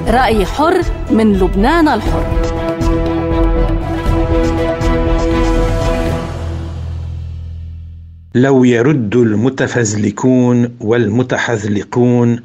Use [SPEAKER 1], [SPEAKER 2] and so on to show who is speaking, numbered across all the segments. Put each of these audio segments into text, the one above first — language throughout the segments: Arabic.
[SPEAKER 1] رأي حر من لبنان الحر.
[SPEAKER 2] لو يرد المتفزلكون والمتحذلقون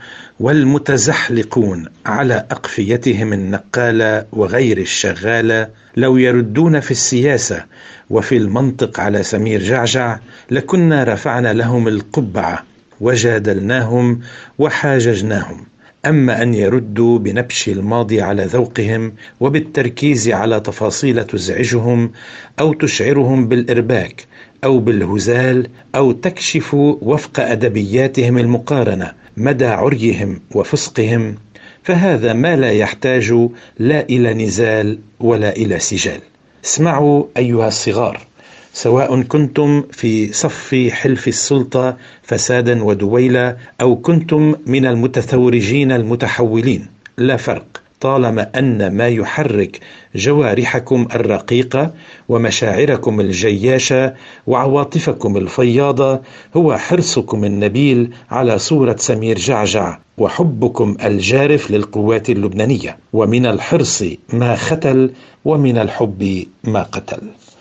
[SPEAKER 2] والمتزحلقون على أقفيتهم النقالة وغير الشغالة، لو يردون في السياسة وفي المنطق على سمير جعجع، لكنا رفعنا لهم القبعة وجادلناهم وحاججناهم. أما أن يردوا بنبش الماضي على ذوقهم وبالتركيز على تفاصيل تزعجهم أو تشعرهم بالإرباك أو بالهزال أو تكشف وفق أدبياتهم المقارنة مدى عريهم وفسقهم، فهذا ما لا يحتاج لا إلى نزال ولا إلى سجال. اسمعوا أيها الصغار، سواء كنتم في صف حلف السلطة فسادا ودويلة أو كنتم من المتثورجين المتحولين، لا فرق، طالما أن ما يحرك جوارحكم الرقيقة ومشاعركم الجياشة وعواطفكم الفياضة هو حرصكم النبيل على صورة سمير جعجع وحبكم الجارف للقوات اللبنانية. ومن الحرص ما ختل ومن الحب ما قتل.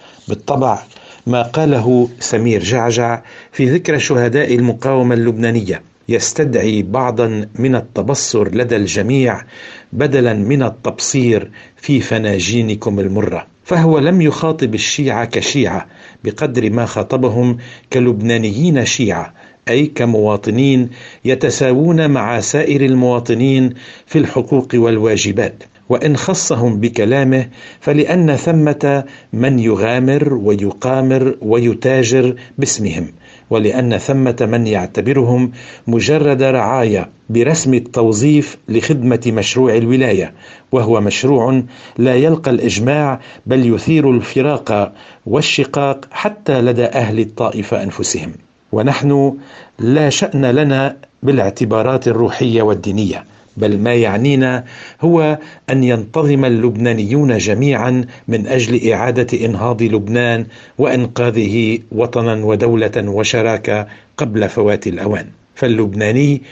[SPEAKER 2] بالطبع ما قاله سمير جعجع في ذكرى شهداء المقاومة اللبنانية يستدعي بعضا من التبصر لدى الجميع بدلا من التبصير في فناجينكم المرة، فهو لم يخاطب الشيعة كشيعة بقدر ما خاطبهم كلبنانيين شيعة، أي كمواطنين يتساوون مع سائر المواطنين في الحقوق والواجبات. وإن خصهم بكلامه فلأن ثمة من يغامر ويقامر ويتاجر باسمهم، ولأن ثمة من يعتبرهم مجرد رعاية برسم التوظيف لخدمة مشروع الولاية، وهو مشروع لا يلقى الإجماع بل يثير الفراق والشقاق حتى لدى أهل الطائفة أنفسهم. ونحن لا شأن لنا بالاعتبارات الروحية والدينية، بل ما يعنينا هو أن ينتظم اللبنانيون جميعا من أجل إعادة إنهاض لبنان وإنقاذه وطنا ودولة وشراكة قبل فوات الأوان. فاللبناني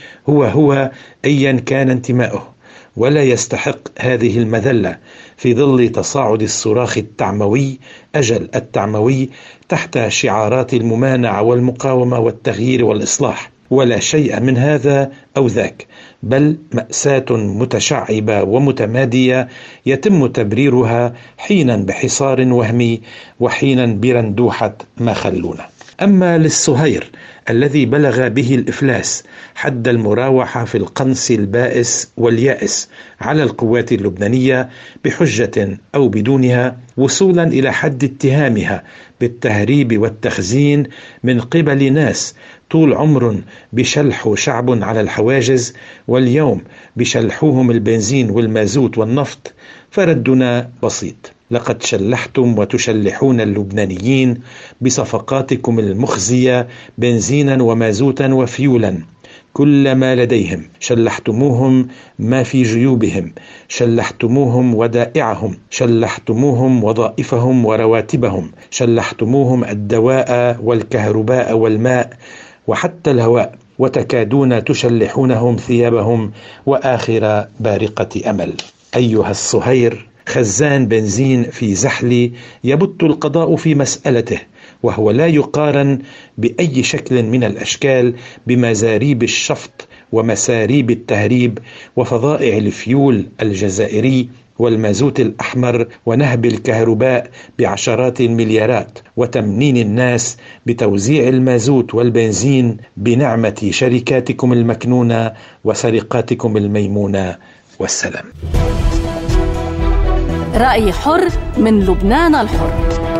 [SPEAKER 2] هو أيا كان انتماؤه، ولا يستحق هذه المذلة في ظل تصاعد الصراخ التعموي أجل التعموي تحت شعارات الممانعة والمقاومة والتغيير والإصلاح، ولا شيء من هذا أو ذاك، بل مأساة متشعبة ومتمادية يتم تبريرها حينا بحصار وهمي وحينا برندوحة ما خلونا. أما للصهير الذي بلغ به الإفلاس حد المراوحة في القنص البائس واليائس على القوات اللبنانية بحجة أو بدونها، وصولا إلى حد اتهامها بالتهريب والتخزين من قبل ناس طول عمر بشلحوا شعب على الحواجز، واليوم بشلحوهم البنزين والمازوت والنفط، فردنا بسيط: لقد شلحتم وتشلحون اللبنانيين بصفقاتكم المخزية بنزينا ومازوتا وفيولا كل ما لديهم، شلحتموهم ما في جيوبهم، شلحتموهم ودائعهم، شلحتموهم وظائفهم ورواتبهم، شلحتموهم الدواء والكهرباء والماء وحتى الهواء، وتكادون تشلحونهم ثيابهم وآخر بارقة أمل. أيها الصهير، خزان بنزين في زحل يبت القضاء في مسألته، وهو لا يقارن بأي شكل من الأشكال بمزاريب الشفط ومساريب التهريب وفظائع الفيول الجزائري والمازوت الأحمر ونهب الكهرباء بعشرات المليارات، وتمنين الناس بتوزيع المازوت والبنزين بنعمة شركاتكم المكنونة وسرقاتكم الميمونة. والسلام.
[SPEAKER 1] رأي حر من لبنان الحر.